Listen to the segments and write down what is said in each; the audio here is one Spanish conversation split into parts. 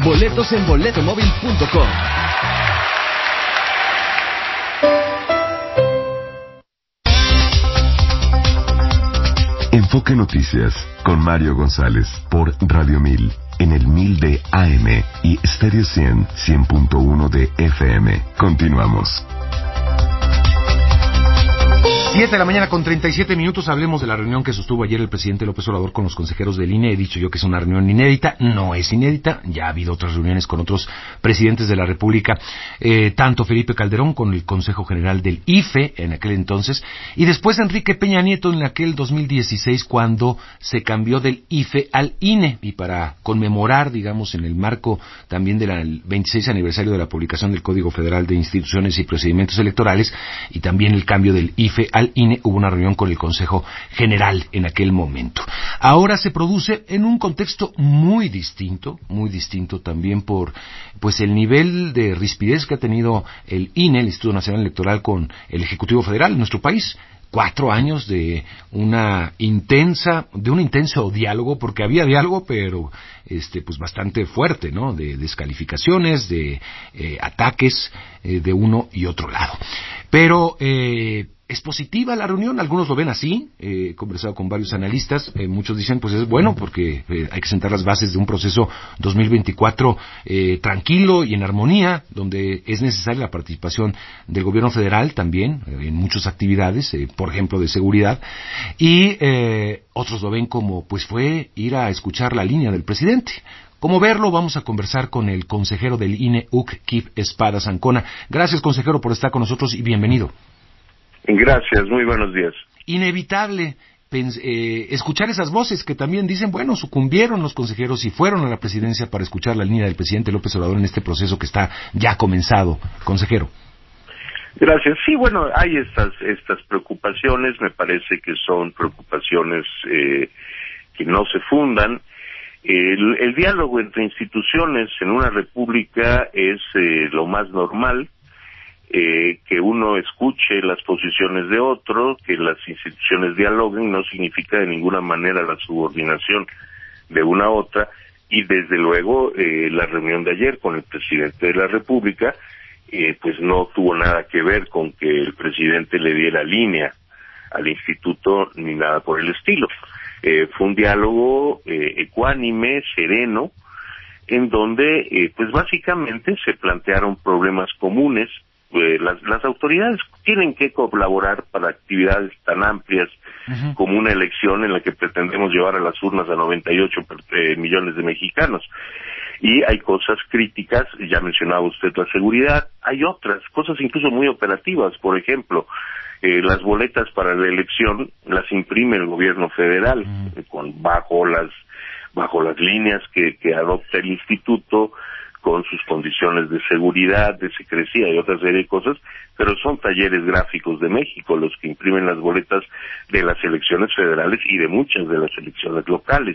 Boletos en boletomóvil.com. Enfoque Noticias con Mario González por Radio 1000 en el 1000 de AM y Stereo 100.1 de FM. Continuamos. 7 de la mañana con 37 minutos. Hablemos de la reunión que sostuvo ayer el presidente López Obrador con los consejeros del INE. He dicho yo que es una reunión inédita. No es inédita. Ya ha habido otras reuniones con otros presidentes de la República. Tanto Felipe Calderón con el Consejo General del IFE en aquel entonces. Y después Enrique Peña Nieto en aquel 2016 cuando se cambió del IFE al INE. Y para conmemorar, digamos, en el marco también del 26 aniversario de la publicación del Código Federal de Instituciones y Procedimientos Electorales y también el cambio del IFE al INE, hubo una reunión con el Consejo General en aquel momento. Ahora se produce en un contexto muy distinto también por pues el nivel de rispidez que ha tenido el INE, el Instituto Nacional Electoral, con el Ejecutivo Federal en nuestro país. 4 años de un intenso diálogo, porque había diálogo, pero pues bastante fuerte, ¿no? De descalificaciones, de ataques de uno y otro lado. Pero es positiva la reunión, algunos lo ven así. He conversado con varios analistas, muchos dicen pues es bueno porque hay que sentar las bases de un proceso 2024 tranquilo y en armonía, donde es necesaria la participación del gobierno federal también en muchas actividades, por ejemplo de seguridad, y otros lo ven como pues fue ir a escuchar la línea del presidente. ¿Cómo verlo? Vamos a conversar con el consejero del INE, Kip Espadas Ancona. Gracias, consejero, por estar con nosotros y bienvenido. Gracias, muy buenos días. Inevitable escuchar esas voces que también dicen, bueno, sucumbieron los consejeros y fueron a la presidencia para escuchar la línea del presidente López Obrador en este proceso que está ya comenzado. Consejero. Gracias. Sí, bueno, hay estas preocupaciones, me parece que son preocupaciones que no se fundan. El diálogo entre instituciones en una república es lo más normal. Que uno escuche las posiciones de otro, que las instituciones dialoguen, no significa de ninguna manera la subordinación de una a otra, y desde luego la reunión de ayer con el presidente de la República pues no tuvo nada que ver con que el presidente le diera línea al instituto ni nada por el estilo. Fue un diálogo ecuánime, sereno, en donde pues básicamente se plantearon problemas comunes. Las autoridades tienen que colaborar para actividades tan amplias como una elección en la que pretendemos llevar a las urnas a 98 millones de mexicanos. Y hay cosas críticas, ya mencionaba usted la seguridad, hay otras cosas incluso muy operativas, por ejemplo, las boletas para la elección las imprime el gobierno federal bajo las líneas que adopta el instituto, con sus condiciones de seguridad, de secrecía y otra serie de cosas, pero son Talleres Gráficos de México los que imprimen las boletas de las elecciones federales y de muchas de las elecciones locales.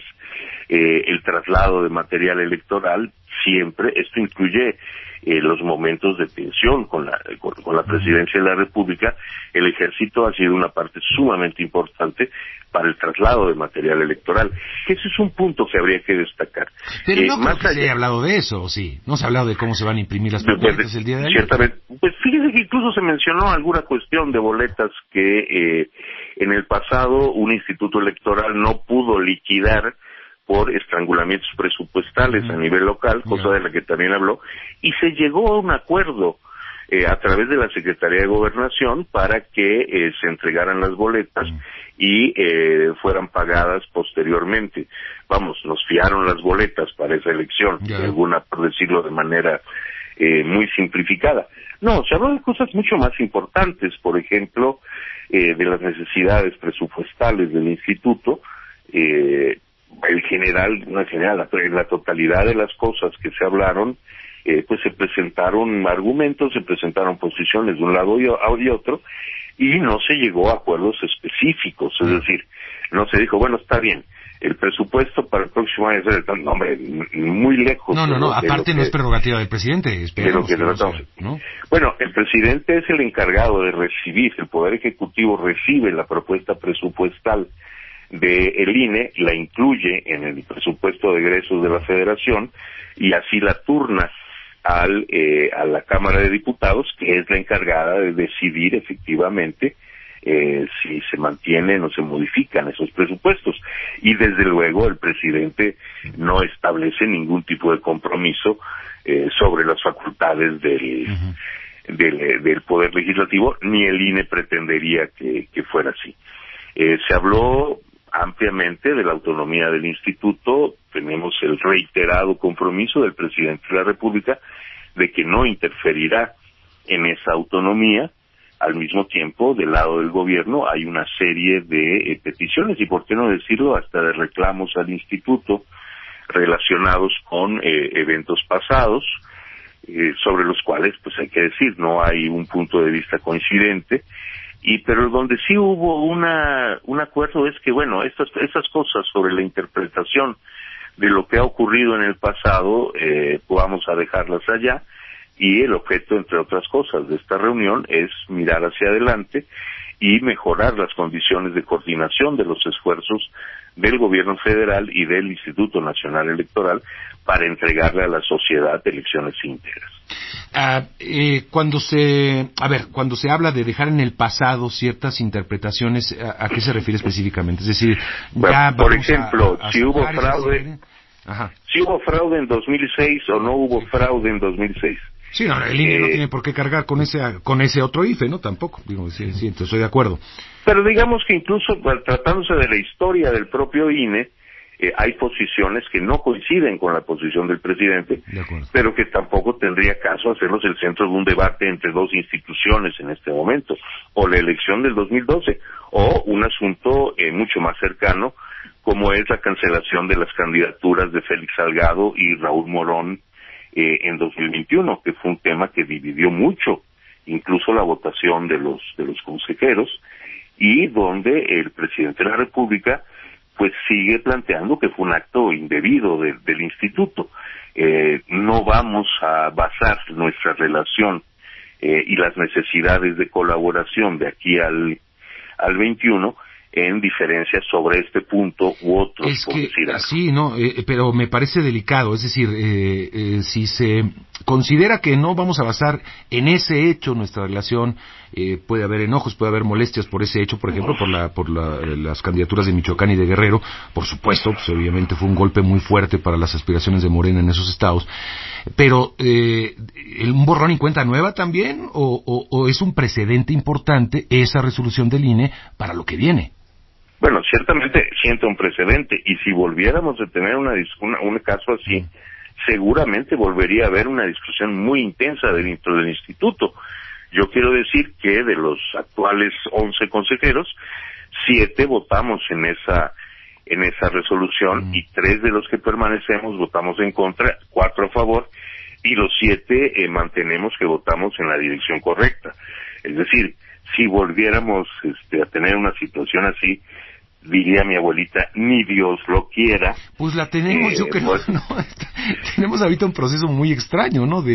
El traslado de material electoral siempre, esto incluye los momentos de tensión con la presidencia de la República. El ejército ha sido una parte sumamente importante para el traslado de material electoral. Ese es un punto que habría que destacar. Pero no creo que se haya hablado de eso, ¿o sí? ¿No se ha hablado de cómo se van a imprimir las boletas el día de ayer? Ciertamente. Pues fíjese que incluso se mencionó alguna cuestión de boletas que en el pasado un instituto electoral no pudo liquidar por estrangulamientos presupuestales a nivel local, cosa de la que también habló, y se llegó a un acuerdo a través de la Secretaría de Gobernación para que se entregaran las boletas y fueran pagadas posteriormente. Vamos, nos fiaron las boletas para esa elección, por decirlo de manera muy simplificada. No, se habló de cosas mucho más importantes, por ejemplo, de las necesidades presupuestales del instituto, la totalidad de las cosas que se hablaron, pues se presentaron argumentos, se presentaron posiciones de un lado y otro, y no se llegó a acuerdos específicos, es decir, no se dijo, bueno, está bien, el presupuesto para el próximo año es no, hombre, muy lejos. No, aparte no es prerrogativa del presidente, esperemos que no sea, ¿no? Bueno, el presidente es el encargado de recibir, el Poder Ejecutivo recibe la propuesta presupuestal del INE, la incluye en el presupuesto de egresos de la Federación y así la turna a la Cámara de Diputados, que es la encargada de decidir efectivamente si se mantienen o se modifican esos presupuestos. Y desde luego el presidente no establece ningún tipo de compromiso sobre las facultades del Poder Legislativo, ni el INE pretendería que fuera así. Se habló ampliamente de la autonomía del instituto. Tenemos el reiterado compromiso del presidente de la República de que no interferirá en esa autonomía. Al mismo tiempo, del lado del gobierno hay una serie de peticiones y, por qué no decirlo, hasta de reclamos al instituto relacionados con eventos pasados, sobre los cuales, pues hay que decir, no hay un punto de vista coincidente. Pero donde sí hubo un acuerdo es que, bueno, esas cosas sobre la interpretación de lo que ha ocurrido en el pasado, vamos a dejarlas allá, y el objeto, entre otras cosas, de esta reunión es mirar hacia adelante y mejorar las condiciones de coordinación de los esfuerzos del gobierno federal y del Instituto Nacional Electoral para entregarle a la sociedad elecciones íntegras. Cuando se habla de dejar en el pasado ciertas interpretaciones, ¿a qué se refiere específicamente? Es decir, bueno, por ejemplo, si hubo fraude, si hubo fraude en 2006 o no hubo fraude en 2006. Sí, no, el INE no tiene por qué cargar con ese otro IFE, ¿no? Tampoco, digo, sí, estoy de acuerdo. Pero digamos que incluso tratándose de la historia del propio INE, hay posiciones que no coinciden con la posición del presidente, pero que tampoco tendría caso hacerlos el centro de un debate entre dos instituciones en este momento, o la elección del 2012, o un asunto mucho más cercano, como es la cancelación de las candidaturas de Félix Salgado y Raúl Morón en 2021, que fue un tema que dividió mucho, incluso la votación de los consejeros, y donde el presidente de la República pues sigue planteando que fue un acto indebido del instituto. No vamos a basar nuestra relación y las necesidades de colaboración de aquí al 21 en diferencias sobre este punto u otros, por decir algo. Sí, no, pero me parece delicado, es decir, si se considera que no vamos a basar en ese hecho nuestra relación, puede haber enojos, puede haber molestias por ese hecho, por ejemplo, por las candidaturas de Michoacán y de Guerrero, por supuesto, pues obviamente fue un golpe muy fuerte para las aspiraciones de Morena en esos estados, pero ¿un borrón y cuenta nueva también, o es un precedente importante esa resolución del INE para lo que viene? Bueno, ciertamente sienta un precedente, y si volviéramos a tener un caso así, seguramente volvería a haber una discusión muy intensa dentro del instituto. Yo quiero decir que de los actuales 11 consejeros, 7 votamos en esa resolución, y 3 de los que permanecemos votamos en contra, 4 a favor, y los 7 mantenemos que votamos en la dirección correcta. Es decir, si volviéramos a tener una situación así, diría mi abuelita, ni Dios lo quiera. Pues la tenemos, yo creo, ¿no? Tenemos ahorita un proceso muy extraño, ¿no?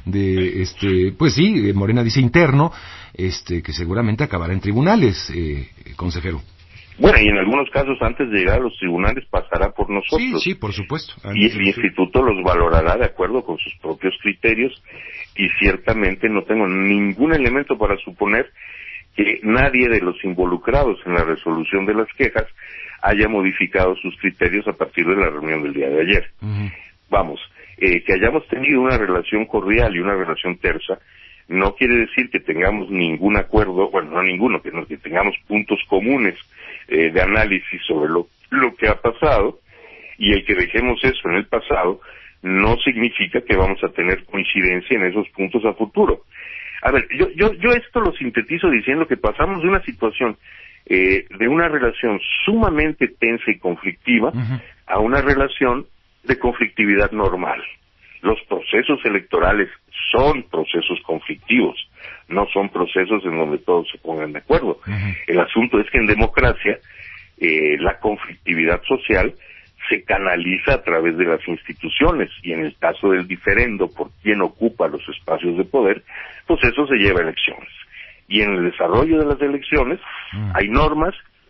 Pues sí, Morena dice interno, que seguramente acabará en tribunales, consejero. Bueno, y en algunos casos antes de llegar a los tribunales pasará por nosotros. Sí, por supuesto. Y el instituto los valorará de acuerdo con sus propios criterios, y ciertamente no tengo ningún elemento para suponer que nadie de los involucrados en la resolución de las quejas haya modificado sus criterios a partir de la reunión del día de ayer. Uh-huh. Vamos, que hayamos tenido una relación cordial y una relación tersa no quiere decir que tengamos ningún acuerdo, bueno, no ninguno, que tengamos puntos comunes de análisis sobre lo que ha pasado, y el que dejemos eso en el pasado no significa que vamos a tener coincidencia en esos puntos a futuro. A ver, yo esto lo sintetizo diciendo que pasamos de una situación de una relación sumamente tensa y conflictiva uh-huh. a una relación de conflictividad normal. Los procesos electorales son procesos conflictivos, no son procesos en donde todos se pongan de acuerdo. Uh-huh. El asunto es que en democracia la conflictividad social se canaliza a través de las instituciones, y en el caso del diferendo por quién ocupa los espacios de poder, pues eso se lleva a elecciones. Y en el desarrollo de las elecciones hay normas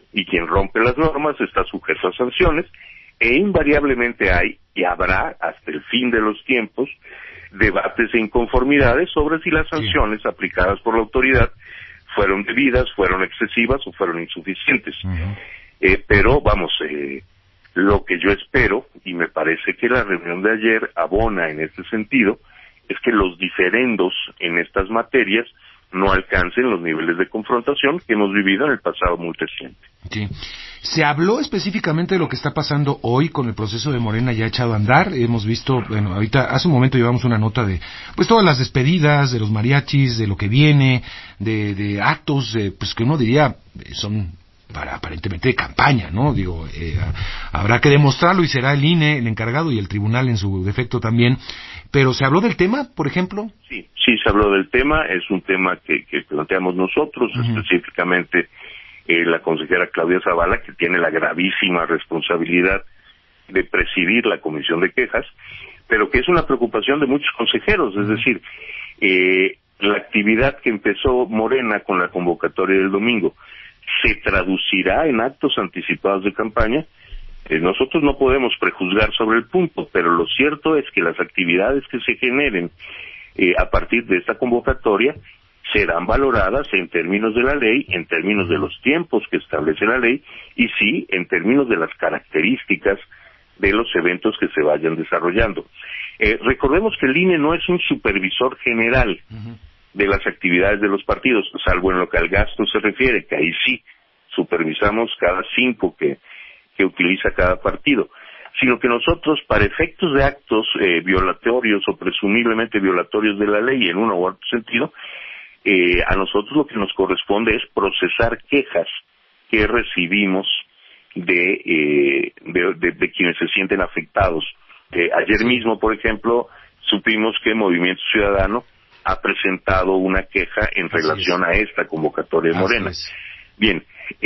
y quien rompe las normas está sujeto a sanciones, e invariablemente hay y habrá hasta el fin de los tiempos debates e inconformidades sobre si las sanciones aplicadas por la autoridad fueron debidas, fueron excesivas o fueron insuficientes. Pero vamos, lo que yo espero, y me parece que la reunión de ayer abona en este sentido, es que los diferendos en estas materias no alcancen los niveles de confrontación que hemos vivido en el pasado muy reciente. Sí. ¿Se habló específicamente de lo que está pasando hoy con el proceso de Morena ya echado a andar? Hemos visto, bueno, ahorita, hace un momento llevamos una nota de, pues todas las despedidas, de los mariachis, de lo que viene, de actos, pues que uno diría, son para aparentemente de campaña, ¿no? Digo, habrá que demostrarlo y será el INE el encargado y el tribunal en su defecto también. Pero ¿se habló del tema, por ejemplo? Sí, se habló del tema. Es un tema que planteamos nosotros, específicamente la consejera Claudia Zavala, que tiene la gravísima responsabilidad de presidir la comisión de quejas, pero que es una preocupación de muchos consejeros. Es decir, la actividad que empezó Morena con la convocatoria del domingo se traducirá en actos anticipados de campaña. Nosotros no podemos prejuzgar sobre el punto, pero lo cierto es que las actividades que se generen a partir de esta convocatoria serán valoradas en términos de la ley, en términos de los tiempos que establece la ley y sí, en términos de las características de los eventos que se vayan desarrollando. Recordemos que el INE no es un supervisor general de las actividades de los partidos, salvo en lo que al gasto se refiere, que ahí sí supervisamos cada 5 que utiliza cada partido, sino que nosotros, para efectos de actos violatorios o presumiblemente violatorios de la ley en uno u otro sentido, a nosotros lo que nos corresponde es procesar quejas que recibimos de quienes se sienten afectados. Ayer mismo, por ejemplo, supimos que Movimiento Ciudadano ha presentado una queja en relación a esta convocatoria de Morena. Bien,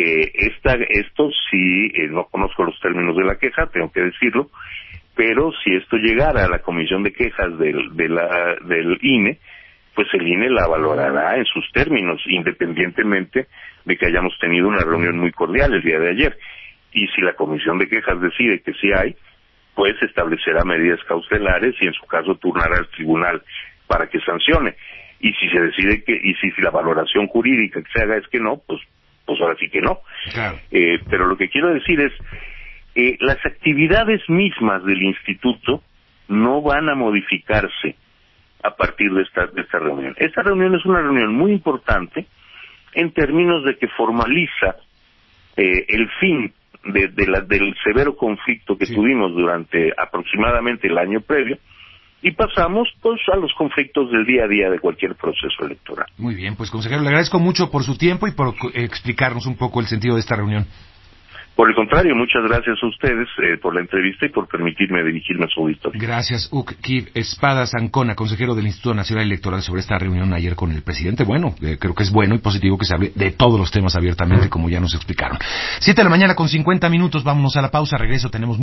esto sí, no conozco los términos de la queja, tengo que decirlo, pero si esto llegara a la comisión de quejas del INE, pues el INE la valorará en sus términos, independientemente de que hayamos tenido una reunión muy cordial el día de ayer. Y si la comisión de quejas decide que sí hay, pues establecerá medidas cautelares y en su caso turnará al tribunal para que sancione. Y si se decide y si la valoración jurídica que se haga es que no, pues ahora sí que no. Claro. Pero lo que quiero decir es, las actividades mismas del instituto no van a modificarse a partir de esta reunión. Esta reunión es una reunión muy importante en términos de que formaliza el fin del severo conflicto que tuvimos durante aproximadamente el año previo, y pasamos pues a los conflictos del día a día de cualquier proceso electoral. Muy bien, pues consejero, le agradezco mucho por su tiempo y por explicarnos un poco el sentido de esta reunión. Por el contrario, muchas gracias a ustedes por la entrevista y por permitirme dirigirme a su auditorio. Gracias, Kiv Espadas Ancona, consejero del Instituto Nacional Electoral, sobre esta reunión ayer con el presidente. Bueno, creo que es bueno y positivo que se hable de todos los temas abiertamente, como ya nos explicaron. 7:50 a.m, vámonos a la pausa, regreso, tenemos